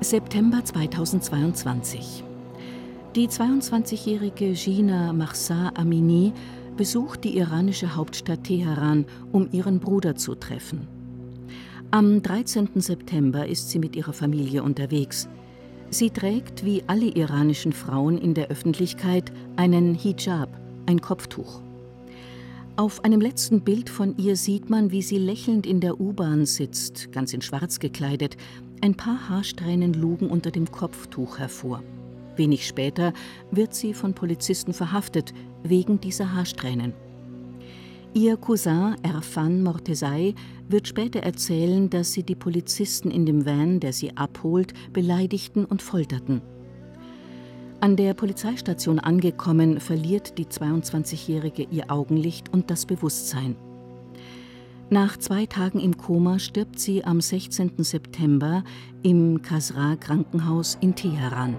September 2022. Die 22-jährige Jina Mahsa Amini besucht die iranische Hauptstadt Teheran, um ihren Bruder zu treffen. Am 13. September ist sie mit ihrer Familie unterwegs. Sie trägt, wie alle iranischen Frauen in der Öffentlichkeit, einen Hijab, ein Kopftuch. Auf einem letzten Bild von ihr sieht man, wie sie lächelnd in der U-Bahn sitzt, ganz in Schwarz gekleidet. Ein paar Haarsträhnen lugen unter dem Kopftuch hervor. Wenig später wird sie von Polizisten verhaftet, wegen dieser Haarsträhnen. Ihr Cousin Erfan Mortezai wird später erzählen, dass sie die Polizisten in dem Van, der sie abholt, beleidigten und folterten. An der Polizeistation angekommen, verliert die 22-Jährige ihr Augenlicht und das Bewusstsein. Nach 2 Tagen im Koma stirbt sie am 16. September im Kasra-Krankenhaus in Teheran.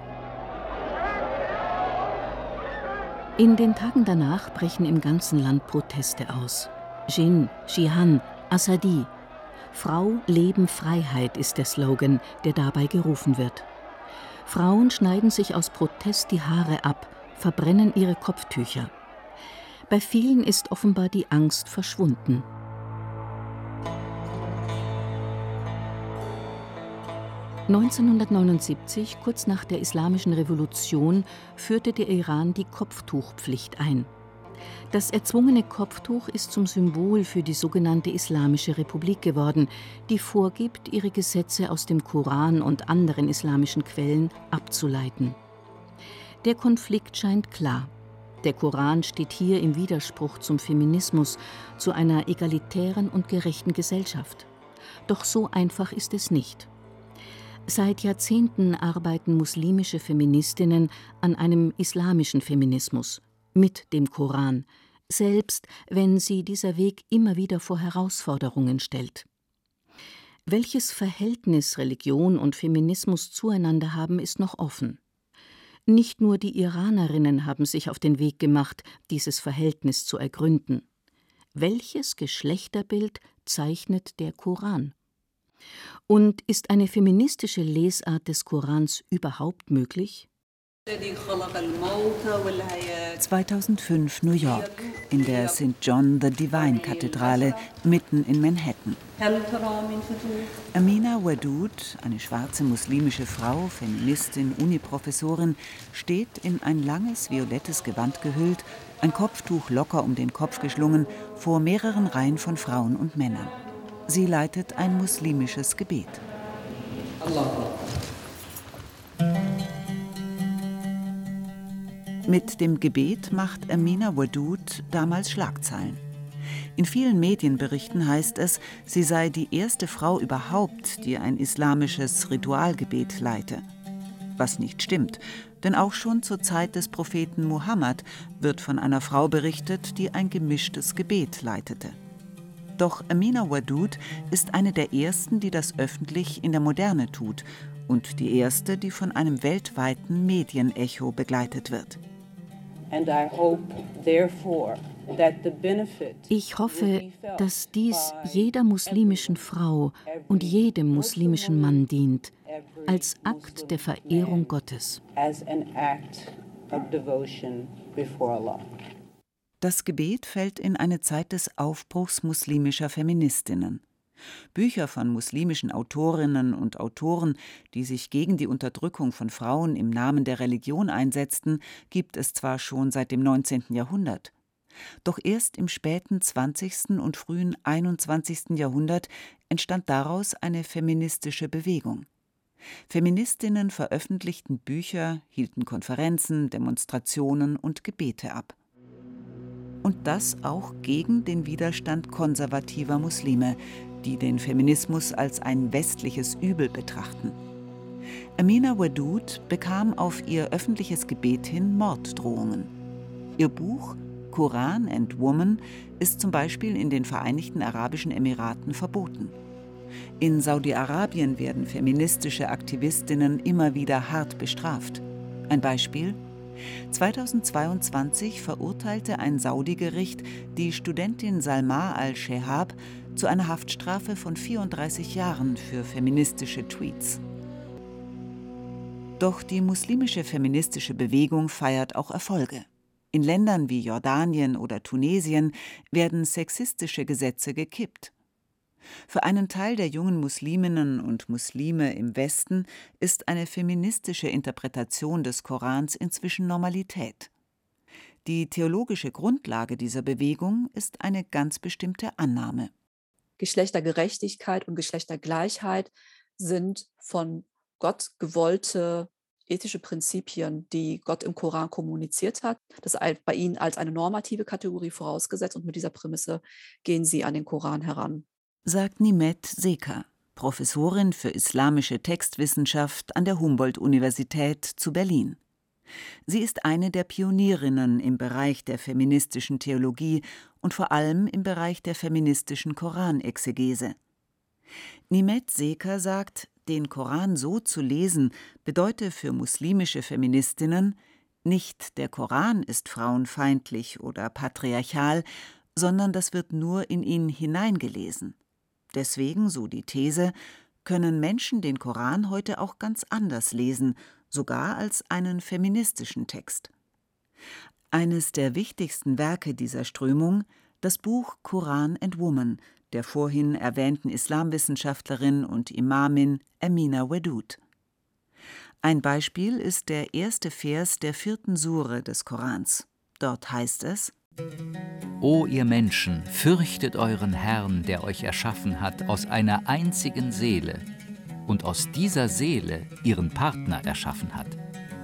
In den Tagen danach brechen im ganzen Land Proteste aus. Jin, Jihan, Assadi. Frau, Leben, Freiheit ist der Slogan, der dabei gerufen wird. Frauen schneiden sich aus Protest die Haare ab, verbrennen ihre Kopftücher. Bei vielen ist offenbar die Angst verschwunden. (1979), kurz nach der Islamischen Revolution, führte der Iran die Kopftuchpflicht ein. Das erzwungene Kopftuch ist zum Symbol für die sogenannte Islamische Republik geworden, die vorgibt, ihre Gesetze aus dem Koran und anderen islamischen Quellen abzuleiten. Der Konflikt scheint klar. Der Koran steht hier im Widerspruch zum Feminismus, zu einer egalitären und gerechten Gesellschaft. Doch so einfach ist es nicht. Seit Jahrzehnten arbeiten muslimische Feministinnen an einem islamischen Feminismus mit dem Koran, selbst wenn sie dieser Weg immer wieder vor Herausforderungen stellt. Welches Verhältnis Religion und Feminismus zueinander haben, ist noch offen. Nicht nur die Iranerinnen haben sich auf den Weg gemacht, dieses Verhältnis zu ergründen. Welches Geschlechterbild zeichnet der Koran? Und ist eine feministische Lesart des Korans überhaupt möglich? 2005 New York, in der St. John the Divine Kathedrale, mitten in Manhattan. Amina Wadud, eine schwarze muslimische Frau, Feministin, Uniprofessorin, steht in ein langes violettes Gewand gehüllt, ein Kopftuch locker um den Kopf geschlungen, vor mehreren Reihen von Frauen und Männern. Sie leitet ein muslimisches Gebet. Mit dem Gebet macht Amina Wadud damals Schlagzeilen. In vielen Medienberichten heißt es, sie sei die erste Frau überhaupt, die ein islamisches Ritualgebet leite. Was nicht stimmt, denn auch schon zur Zeit des Propheten Mohammed wird von einer Frau berichtet, die ein gemischtes Gebet leitete. Doch Amina Wadud ist eine der ersten, die das öffentlich in der Moderne tut und die erste, die von einem weltweiten Medienecho begleitet wird. Ich hoffe, dass dies jeder muslimischen Frau und jedem muslimischen Mann dient, als Akt der Verehrung Gottes. Das Gebet fällt in eine Zeit des Aufbruchs muslimischer Feministinnen. Bücher von muslimischen Autorinnen und Autoren, die sich gegen die Unterdrückung von Frauen im Namen der Religion einsetzten, gibt es zwar schon seit dem 19. Jahrhundert. Doch erst im späten 20. und frühen 21. Jahrhundert entstand daraus eine feministische Bewegung. Feministinnen veröffentlichten Bücher, hielten Konferenzen, Demonstrationen und Gebete ab. Und das auch gegen den Widerstand konservativer Muslime, die den Feminismus als ein westliches Übel betrachten. Amina Wadud bekam auf ihr öffentliches Gebet hin Morddrohungen. Ihr Buch Koran and Woman ist zum Beispiel in den Vereinigten Arabischen Emiraten verboten. In Saudi-Arabien werden feministische Aktivistinnen immer wieder hart bestraft. Ein Beispiel: 2022 verurteilte ein Saudi-Gericht die Studentin Salma al-Shehab zu einer Haftstrafe von 34 Jahren für feministische Tweets. Doch die muslimische feministische Bewegung feiert auch Erfolge. In Ländern wie Jordanien oder Tunesien werden sexistische Gesetze gekippt. Für einen Teil der jungen Musliminnen und Muslime im Westen ist eine feministische Interpretation des Korans inzwischen Normalität. Die theologische Grundlage dieser Bewegung ist eine ganz bestimmte Annahme. Geschlechtergerechtigkeit und Geschlechtergleichheit sind von Gott gewollte ethische Prinzipien, die Gott im Koran kommuniziert hat. Das ist bei ihnen als eine normative Kategorie vorausgesetzt und mit dieser Prämisse gehen sie an den Koran heran. Sagt Nimet Seker, Professorin für islamische Textwissenschaft an der Humboldt-Universität zu Berlin. Sie ist eine der Pionierinnen im Bereich der feministischen Theologie und vor allem im Bereich der feministischen Koranexegese. Nimet Seker sagt, den Koran so zu lesen, bedeute für muslimische Feministinnen, nicht der Koran ist frauenfeindlich oder patriarchal, sondern das wird nur in ihn hineingelesen. Deswegen, so die These, können Menschen den Koran heute auch ganz anders lesen, sogar als einen feministischen Text. Eines der wichtigsten Werke dieser Strömung, das Buch Quran and Woman, der vorhin erwähnten Islamwissenschaftlerin und Imamin Amina Wadud. Ein Beispiel ist der erste Vers der 4. Sure des Korans. Dort heißt es: O ihr Menschen, fürchtet euren Herrn, der euch erschaffen hat aus einer einzigen Seele und aus dieser Seele ihren Partner erschaffen hat.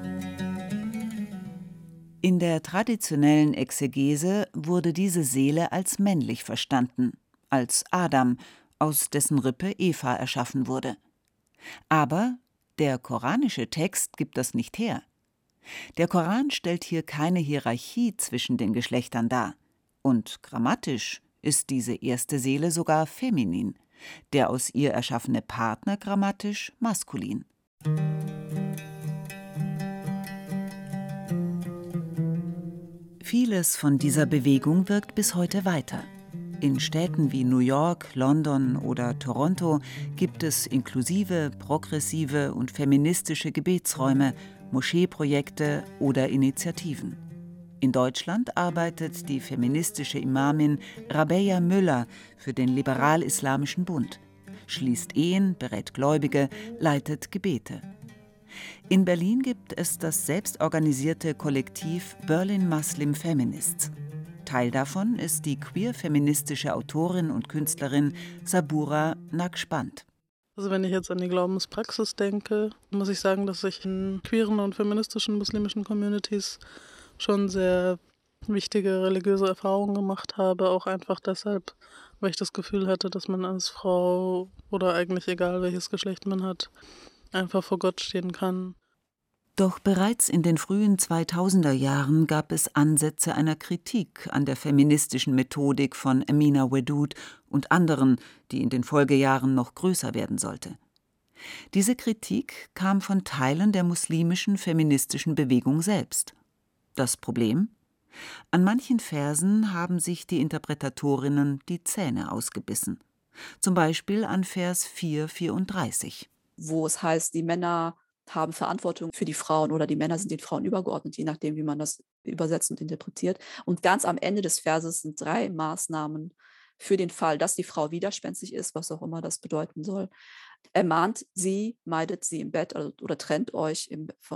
In der traditionellen Exegese wurde diese Seele als männlich verstanden, als Adam, aus dessen Rippe Eva erschaffen wurde. Aber der koranische Text gibt das nicht her. Der Koran stellt hier keine Hierarchie zwischen den Geschlechtern dar. Und grammatisch ist diese erste Seele sogar feminin, der aus ihr erschaffene Partner grammatisch maskulin. Vieles von dieser Bewegung wirkt bis heute weiter. In Städten wie New York, London oder Toronto gibt es inklusive, progressive und feministische Gebetsräume, Moscheeprojekte oder Initiativen. In Deutschland arbeitet die feministische Imamin Rabea Müller für den Liberal-Islamischen Bund, schließt Ehen, berät Gläubige, leitet Gebete. In Berlin gibt es das selbstorganisierte Kollektiv Berlin Muslim Feminists. Teil davon ist die queer-feministische Autorin und Künstlerin Sabura Naqshband. Also wenn ich jetzt an die Glaubenspraxis denke, muss ich sagen, dass ich in queeren und feministischen muslimischen Communities schon sehr wichtige religiöse Erfahrungen gemacht habe, auch einfach deshalb, weil ich das Gefühl hatte, dass man als Frau oder eigentlich egal welches Geschlecht man hat, einfach vor Gott stehen kann. Doch bereits in den frühen 2000er Jahren gab es Ansätze einer Kritik an der feministischen Methodik von Amina Wadud und anderen, die in den Folgejahren noch größer werden sollte. Diese Kritik kam von Teilen der muslimischen feministischen Bewegung selbst. Das Problem? An manchen Versen haben sich die Interpretatorinnen die Zähne ausgebissen. Zum Beispiel an Vers 4,34. Wo es heißt, die Männer haben Verantwortung für die Frauen oder die Männer sind den Frauen übergeordnet, je nachdem, wie man das übersetzt und interpretiert. Und ganz am Ende des Verses sind 3 Maßnahmen für den Fall, dass die Frau widerspenstig ist, was auch immer das bedeuten soll. Ermahnt sie, meidet sie im Bett oder trennt euch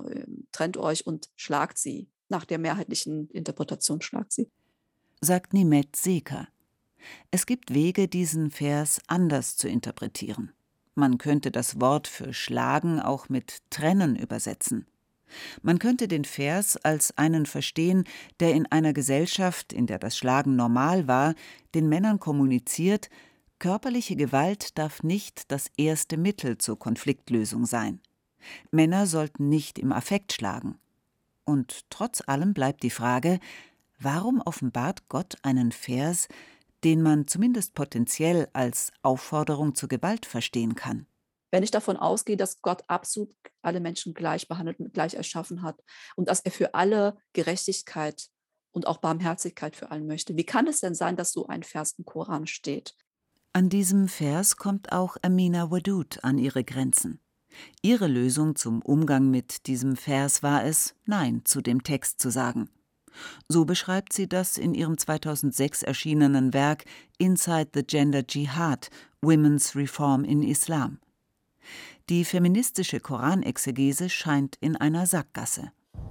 und schlagt sie. Nach der mehrheitlichen Interpretation schlagt sie. Sagt Nimet Seker. Es gibt Wege, diesen Vers anders zu interpretieren. Man könnte das Wort für schlagen auch mit trennen übersetzen. Man könnte den Vers als einen verstehen, der in einer Gesellschaft, in der das Schlagen normal war, den Männern kommuniziert, körperliche Gewalt darf nicht das erste Mittel zur Konfliktlösung sein. Männer sollten nicht im Affekt schlagen. Und trotz allem bleibt die Frage, warum offenbart Gott einen Vers, den man zumindest potenziell als Aufforderung zur Gewalt verstehen kann? Wenn ich davon ausgehe, dass Gott absolut alle Menschen gleich behandelt und gleich erschaffen hat und dass er für alle Gerechtigkeit und auch Barmherzigkeit für alle möchte, wie kann es denn sein, dass so ein Vers im Koran steht? An diesem Vers kommt auch Amina Wadud an ihre Grenzen. Ihre Lösung zum Umgang mit diesem Vers war es, Nein zu dem Text zu sagen. So beschreibt sie das in ihrem 2006 erschienenen Werk Inside the Gender Jihad – Women's Reform in Islam. Die feministische Koranexegese scheint in einer Sackgasse.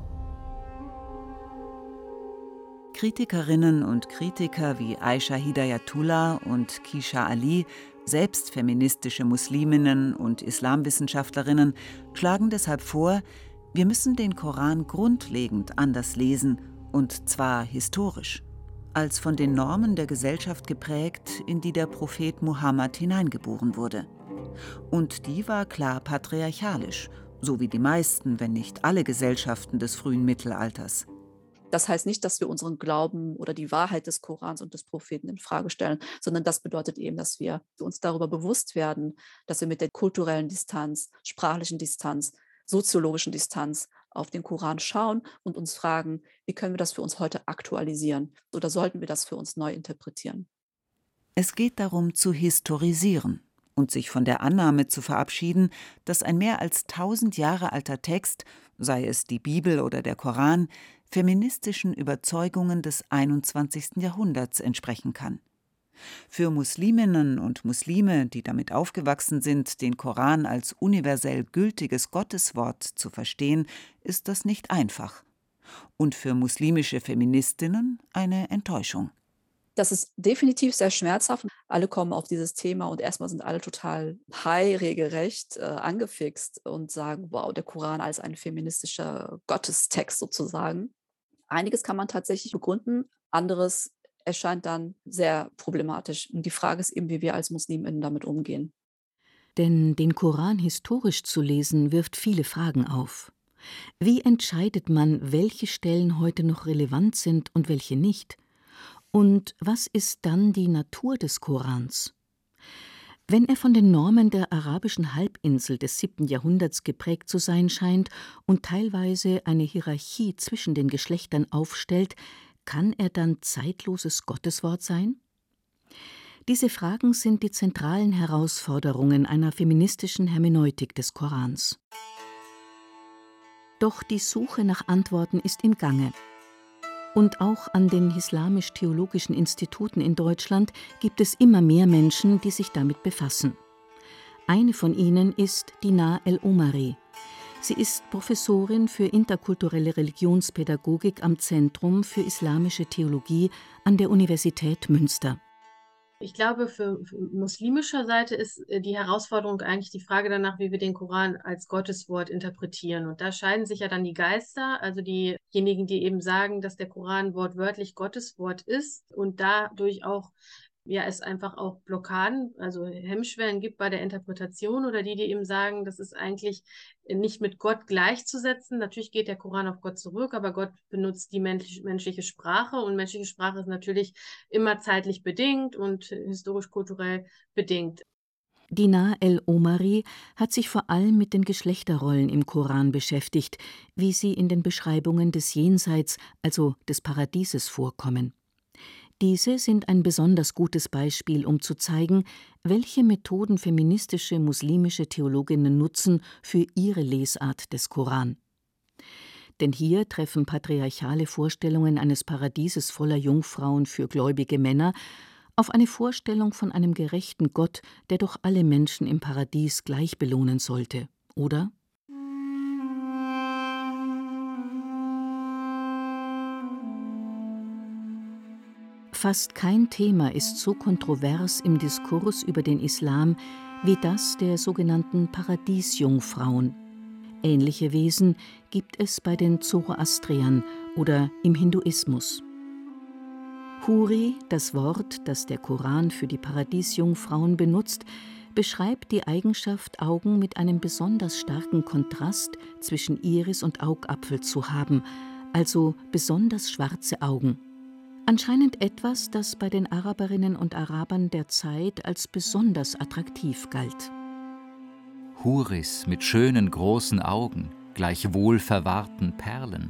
Kritikerinnen und Kritiker wie Aisha Hidayatullah und Kisha Ali, selbst feministische Musliminnen und Islamwissenschaftlerinnen, schlagen deshalb vor, wir müssen den Koran grundlegend anders lesen, und zwar historisch, als von den Normen der Gesellschaft geprägt, in die der Prophet Mohammed hineingeboren wurde. Und die war klar patriarchalisch, so wie die meisten, wenn nicht alle Gesellschaften des frühen Mittelalters. Das heißt nicht, dass wir unseren Glauben oder die Wahrheit des Korans und des Propheten in Frage stellen, sondern das bedeutet eben, dass wir uns darüber bewusst werden, dass wir mit der kulturellen Distanz, sprachlichen Distanz, soziologischen Distanz auf den Koran schauen und uns fragen, wie können wir das für uns heute aktualisieren oder sollten wir das für uns neu interpretieren? Es geht darum, zu historisieren und sich von der Annahme zu verabschieden, dass ein mehr als 1000 Jahre alter Text, sei es die Bibel oder der Koran, feministischen Überzeugungen des 21. Jahrhunderts entsprechen kann. Für Musliminnen und Muslime, die damit aufgewachsen sind, den Koran als universell gültiges Gotteswort zu verstehen, ist das nicht einfach. Und für muslimische Feministinnen eine Enttäuschung. Das ist definitiv sehr schmerzhaft. Alle kommen auf dieses Thema und erstmal sind alle total high, regelrecht angefixt und sagen, wow, der Koran als ein feministischer Gottestext sozusagen. Einiges kann man tatsächlich begründen, anderes erscheint dann sehr problematisch. Und die Frage ist eben, wie wir als MuslimInnen damit umgehen. Denn den Koran historisch zu lesen, wirft viele Fragen auf. Wie entscheidet man, welche Stellen heute noch relevant sind und welche nicht? Und was ist dann die Natur des Korans? Wenn er von den Normen der arabischen Halbinsel des 7. Jahrhunderts geprägt zu sein scheint und teilweise eine Hierarchie zwischen den Geschlechtern aufstellt, kann er dann zeitloses Gotteswort sein? Diese Fragen sind die zentralen Herausforderungen einer feministischen Hermeneutik des Korans. Doch die Suche nach Antworten ist im Gange. Und auch an den islamisch-theologischen Instituten in Deutschland gibt es immer mehr Menschen, die sich damit befassen. Eine von ihnen ist Dina El-Omari. Sie ist Professorin für interkulturelle Religionspädagogik am Zentrum für islamische Theologie an der Universität Münster. Ich glaube, für muslimischer Seite ist die Herausforderung eigentlich die Frage danach, wie wir den Koran als Gotteswort interpretieren. Und da scheiden sich ja dann die Geister, also diejenigen, die eben sagen, dass der Koran wortwörtlich Gotteswort ist und dadurch auch es einfach auch Blockaden, also Hemmschwellen gibt bei der Interpretation, oder die eben sagen, das ist eigentlich nicht mit Gott gleichzusetzen. Natürlich geht der Koran auf Gott zurück, aber Gott benutzt die menschliche Sprache und menschliche Sprache ist natürlich immer zeitlich bedingt und historisch-kulturell bedingt. Dina El-Omari hat sich vor allem mit den Geschlechterrollen im Koran beschäftigt, wie sie in den Beschreibungen des Jenseits, also des Paradieses, vorkommen. Diese sind ein besonders gutes Beispiel, um zu zeigen, welche Methoden feministische muslimische Theologinnen nutzen für ihre Lesart des Koran. Denn hier treffen patriarchale Vorstellungen eines Paradieses voller Jungfrauen für gläubige Männer auf eine Vorstellung von einem gerechten Gott, der doch alle Menschen im Paradies gleich belohnen sollte, oder? Fast kein Thema ist so kontrovers im Diskurs über den Islam wie das der sogenannten Paradiesjungfrauen. Ähnliche Wesen gibt es bei den Zoroastriern oder im Hinduismus. Huri, das Wort, das der Koran für die Paradiesjungfrauen benutzt, beschreibt die Eigenschaft, Augen mit einem besonders starken Kontrast zwischen Iris und Augapfel zu haben, also besonders schwarze Augen. Anscheinend etwas, das bei den Araberinnen und Arabern der Zeit als besonders attraktiv galt. Huris mit schönen großen Augen, gleich wohlverwahrten Perlen.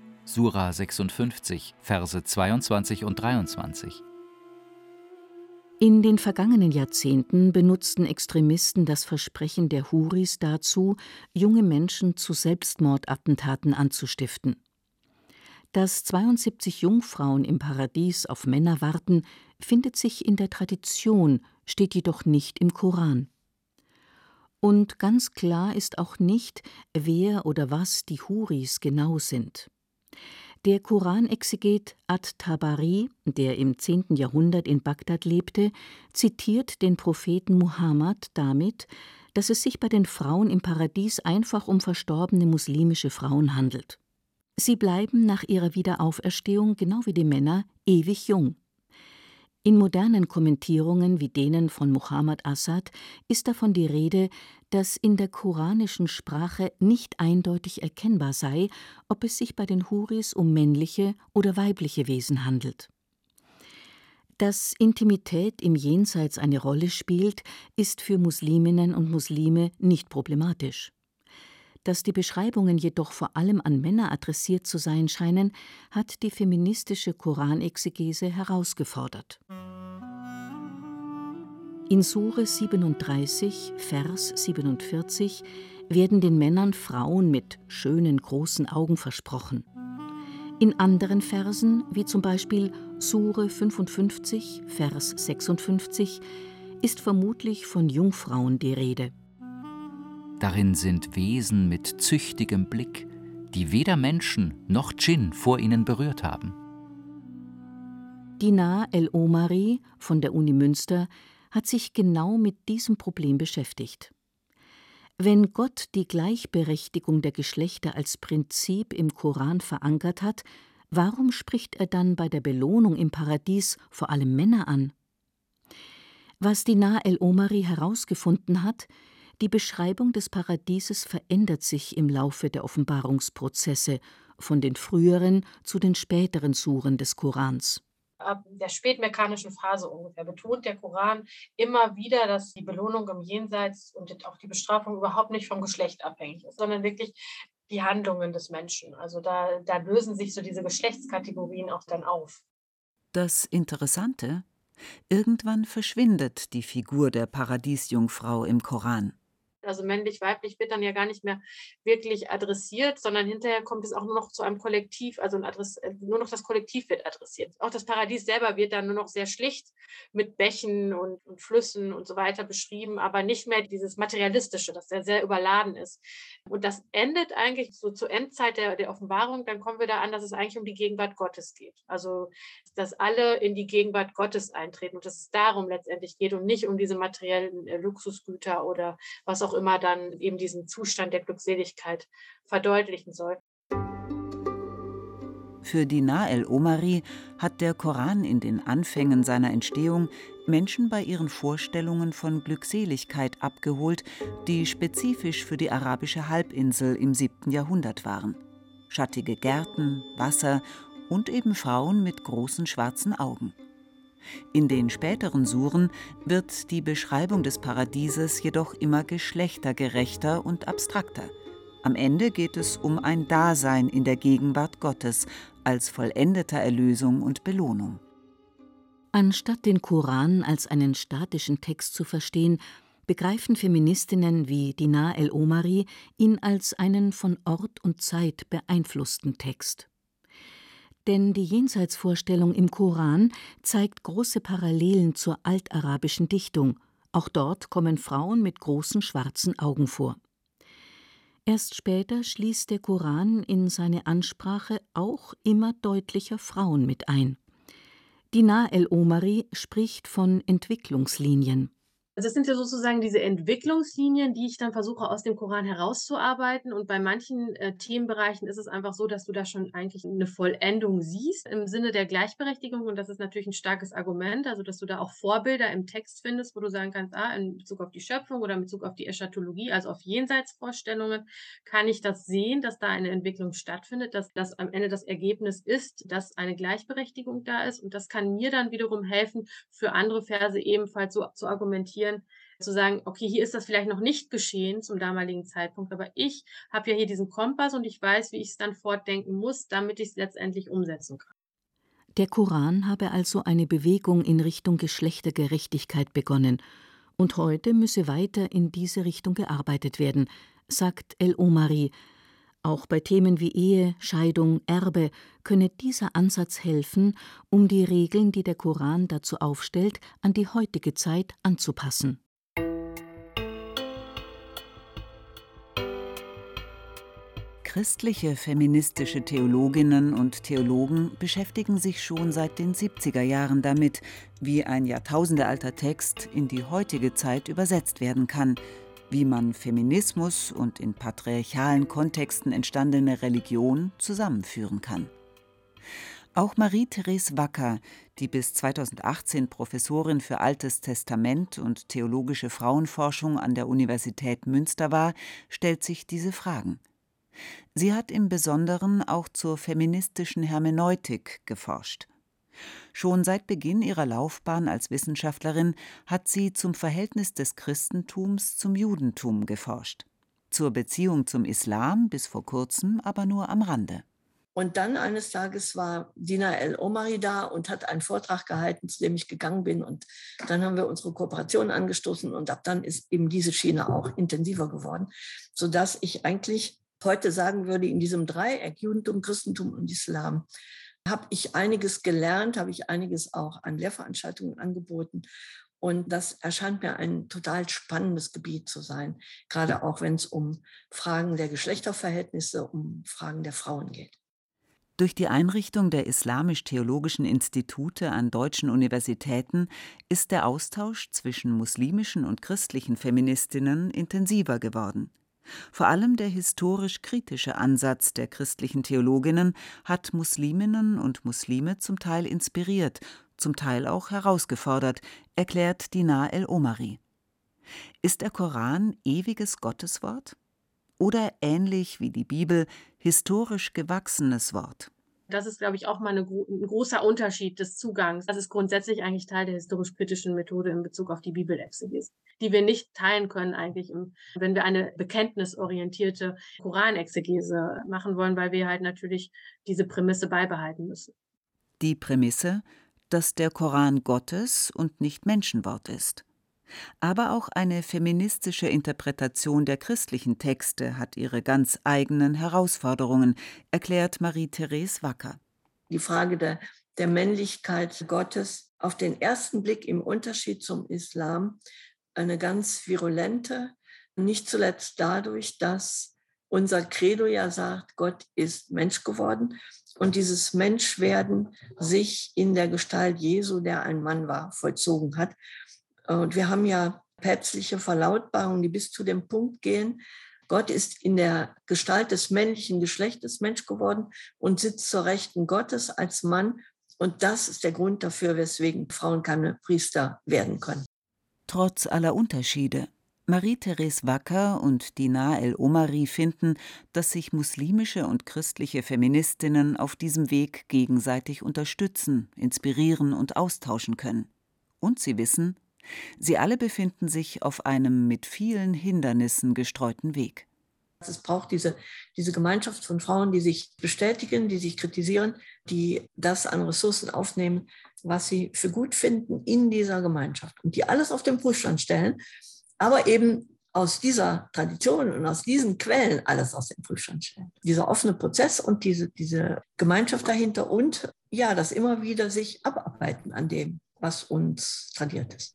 Sura 56, Verse 22 und 23. In den vergangenen Jahrzehnten benutzten Extremisten das Versprechen der Huris dazu, junge Menschen zu Selbstmordattentaten anzustiften. Dass 72 Jungfrauen im Paradies auf Männer warten, findet sich in der Tradition, steht jedoch nicht im Koran. Und ganz klar ist auch nicht, wer oder was die Huris genau sind. Der Koranexeget at-Tabari, der im 10. Jahrhundert in Bagdad lebte, zitiert den Propheten Muhammad damit, dass es sich bei den Frauen im Paradies einfach um verstorbene muslimische Frauen handelt. Sie bleiben nach ihrer Wiederauferstehung, genau wie die Männer, ewig jung. In modernen Kommentierungen wie denen von Muhammad Asad ist davon die Rede, dass in der koranischen Sprache nicht eindeutig erkennbar sei, ob es sich bei den Huris um männliche oder weibliche Wesen handelt. Dass Intimität im Jenseits eine Rolle spielt, ist für Musliminnen und Muslime nicht problematisch. Dass die Beschreibungen jedoch vor allem an Männer adressiert zu sein scheinen, hat die feministische Koranexegese herausgefordert. In Sure 37, Vers 47 werden den Männern Frauen mit schönen großen Augen versprochen. In anderen Versen, wie zum Beispiel Sure 55, Vers 56, ist vermutlich von Jungfrauen die Rede. Darin sind Wesen mit züchtigem Blick, die weder Menschen noch Dschinn vor ihnen berührt haben. Dinar El-Omari von der Uni Münster hat sich genau mit diesem Problem beschäftigt. Wenn Gott die Gleichberechtigung der Geschlechter als Prinzip im Koran verankert hat, warum spricht er dann bei der Belohnung im Paradies vor allem Männer an? Was Dinar El-Omari herausgefunden hat: Die Beschreibung des Paradieses verändert sich im Laufe der Offenbarungsprozesse, von den früheren zu den späteren Suren des Korans. Ab der spätmekkanischen Phase ungefähr betont der Koran immer wieder, dass die Belohnung im Jenseits und auch die Bestrafung überhaupt nicht vom Geschlecht abhängig ist, sondern wirklich die Handlungen des Menschen. Also da lösen sich so diese Geschlechtskategorien auch dann auf. Das Interessante: Irgendwann verschwindet die Figur der Paradiesjungfrau im Koran. Also männlich-weiblich wird dann ja gar nicht mehr wirklich adressiert, sondern hinterher kommt es auch nur noch zu einem Kollektiv, also nur noch das Kollektiv wird adressiert. Auch das Paradies selber wird dann nur noch sehr schlicht mit Bächen und Flüssen und so weiter beschrieben, aber nicht mehr dieses Materialistische, das sehr, sehr überladen ist. Und das endet eigentlich so zur Endzeit der Offenbarung, dann kommen wir da an, dass es eigentlich um die Gegenwart Gottes geht. Also, dass alle in die Gegenwart Gottes eintreten und dass es darum letztendlich geht und nicht um diese materiellen Luxusgüter oder was auch immer dann eben diesen Zustand der Glückseligkeit verdeutlichen soll. Für Dinar El-Omari hat der Koran in den Anfängen seiner Entstehung Menschen bei ihren Vorstellungen von Glückseligkeit abgeholt, die spezifisch für die arabische Halbinsel im 7. Jahrhundert waren. Schattige Gärten, Wasser und eben Frauen mit großen schwarzen Augen. In den späteren Suren wird die Beschreibung des Paradieses jedoch immer geschlechtergerechter und abstrakter. Am Ende geht es um ein Dasein in der Gegenwart Gottes als vollendeter Erlösung und Belohnung. Anstatt den Koran als einen statischen Text zu verstehen, begreifen Feministinnen wie Dinar El-Omari ihn als einen von Ort und Zeit beeinflussten Text. Denn die Jenseitsvorstellung im Koran zeigt große Parallelen zur altarabischen Dichtung. Auch dort kommen Frauen mit großen schwarzen Augen vor. Erst später schließt der Koran in seine Ansprache auch immer deutlicher Frauen mit ein. Dinar El-Omari spricht von Entwicklungslinien. Also es sind ja sozusagen diese Entwicklungslinien, die ich dann versuche aus dem Koran herauszuarbeiten. Und bei manchen Themenbereichen ist es einfach so, dass du da schon eigentlich eine Vollendung siehst im Sinne der Gleichberechtigung. Und das ist natürlich ein starkes Argument, also dass du da auch Vorbilder im Text findest, wo du sagen kannst, in Bezug auf die Schöpfung oder in Bezug auf die Eschatologie, also auf Jenseitsvorstellungen, kann ich das sehen, dass da eine Entwicklung stattfindet, dass das am Ende das Ergebnis ist, dass eine Gleichberechtigung da ist. Und das kann mir dann wiederum helfen, für andere Verse ebenfalls so zu argumentieren, zu sagen, okay, hier ist das vielleicht noch nicht geschehen zum damaligen Zeitpunkt, aber ich habe ja hier diesen Kompass und ich weiß, wie ich es dann fortdenken muss, damit ich es letztendlich umsetzen kann. Der Koran habe also eine Bewegung in Richtung Geschlechtergerechtigkeit begonnen, und heute müsse weiter in diese Richtung gearbeitet werden, sagt El-Omari. Auch bei Themen wie Ehe, Scheidung, Erbe könne dieser Ansatz helfen, um die Regeln, die der Koran dazu aufstellt, an die heutige Zeit anzupassen. Christliche feministische Theologinnen und Theologen beschäftigen sich schon seit den 70er Jahren damit, wie ein jahrtausendealter Text in die heutige Zeit übersetzt werden kann, wie man Feminismus und in patriarchalen Kontexten entstandene Religion zusammenführen kann. Auch Marie-Therese Wacker, die bis 2018 Professorin für Altes Testament und theologische Frauenforschung an der Universität Münster war, stellt sich diese Fragen. Sie hat im Besonderen auch zur feministischen Hermeneutik geforscht. Schon seit Beginn ihrer Laufbahn als Wissenschaftlerin hat sie zum Verhältnis des Christentums zum Judentum geforscht. Zur Beziehung zum Islam bis vor kurzem aber nur am Rande. Und dann eines Tages war Dina El-Omari da und hat einen Vortrag gehalten, zu dem ich gegangen bin. Und dann haben wir unsere Kooperation angestoßen und ab dann ist eben diese Schiene auch intensiver geworden, sodass ich eigentlich heute sagen würde, in diesem Dreieck Judentum, Christentum und Islam habe ich einiges gelernt, habe ich einiges auch an Lehrveranstaltungen angeboten. Und das erscheint mir ein total spannendes Gebiet zu sein, gerade auch wenn es um Fragen der Geschlechterverhältnisse, um Fragen der Frauen geht. Durch die Einrichtung der islamisch-theologischen Institute an deutschen Universitäten ist der Austausch zwischen muslimischen und christlichen Feministinnen intensiver geworden. Vor allem der historisch-kritische Ansatz der christlichen Theologinnen hat Musliminnen und Muslime zum Teil inspiriert, zum Teil auch herausgefordert, erklärt Dina El-Omari. Ist der Koran ewiges Gotteswort? Oder ähnlich wie die Bibel historisch gewachsenes Wort? Das ist, glaube ich, auch mal ein großer Unterschied des Zugangs. Das ist grundsätzlich eigentlich Teil der historisch-kritischen Methode in Bezug auf die Bibelexegese, die wir nicht teilen können eigentlich, wenn wir eine bekenntnisorientierte Koranexegese machen wollen, weil wir halt natürlich diese Prämisse beibehalten müssen. Die Prämisse, dass der Koran Gottes und nicht Menschenwort ist. Aber auch eine feministische Interpretation der christlichen Texte hat ihre ganz eigenen Herausforderungen, erklärt Marie-Therese Wacker. Die Frage der Männlichkeit Gottes auf den ersten Blick im Unterschied zum Islam eine ganz virulente, nicht zuletzt dadurch, dass unser Credo ja sagt, Gott ist Mensch geworden und dieses Menschwerden sich in der Gestalt Jesu, der ein Mann war, vollzogen hat. Und wir haben ja päpstliche Verlautbarungen, die bis zu dem Punkt gehen, Gott ist in der Gestalt des männlichen Geschlechtes Mensch geworden und sitzt zur Rechten Gottes als Mann. Und das ist der Grund dafür, weswegen Frauen keine Priester werden können. Trotz aller Unterschiede. Marie-Therese Wacker und Dina El-Omari finden, dass sich muslimische und christliche Feministinnen auf diesem Weg gegenseitig unterstützen, inspirieren und austauschen können. Und sie wissen, sie alle befinden sich auf einem mit vielen Hindernissen gestreuten Weg. Es braucht diese Gemeinschaft von Frauen, die sich bestätigen, die sich kritisieren, die das an Ressourcen aufnehmen, was sie für gut finden in dieser Gemeinschaft und die alles auf den Prüfstand stellen, aber eben aus dieser Tradition und aus diesen Quellen alles aus dem Prüfstand stellen. Dieser offene Prozess und diese Gemeinschaft dahinter und ja, das immer wieder sich abarbeiten an dem, was uns tradiert ist.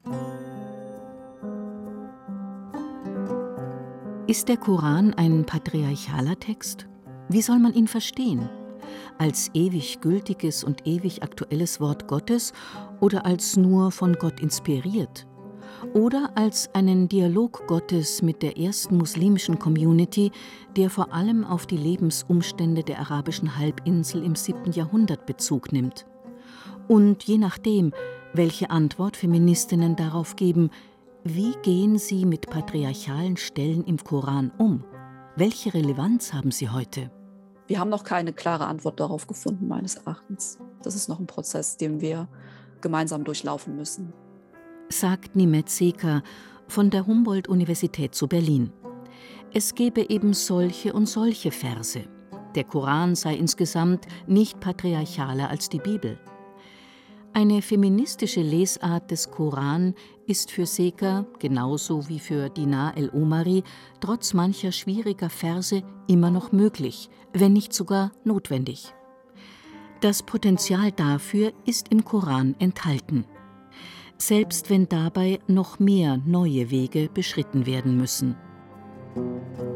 Ist der Koran ein patriarchaler Text? Wie soll man ihn verstehen? Als ewig gültiges und ewig aktuelles Wort Gottes oder als nur von Gott inspiriert? Oder als einen Dialog Gottes mit der ersten muslimischen Community, der vor allem auf die Lebensumstände der arabischen Halbinsel im 7. Jahrhundert Bezug nimmt? Und je nachdem, welche Antwort Feministinnen darauf geben, wie gehen sie mit patriarchalen Stellen im Koran um? Welche Relevanz haben sie heute? Wir haben noch keine klare Antwort darauf gefunden, meines Erachtens. Das ist noch ein Prozess, den wir gemeinsam durchlaufen müssen. Sagt Nimet Seker von der Humboldt-Universität zu Berlin. Es gebe eben solche und solche Verse. Der Koran sei insgesamt nicht patriarchaler als die Bibel. Eine feministische Lesart des Koran ist für Seker, genauso wie für Dinar el-Omari, trotz mancher schwieriger Verse immer noch möglich, wenn nicht sogar notwendig. Das Potenzial dafür ist im Koran enthalten, selbst wenn dabei noch mehr neue Wege beschritten werden müssen.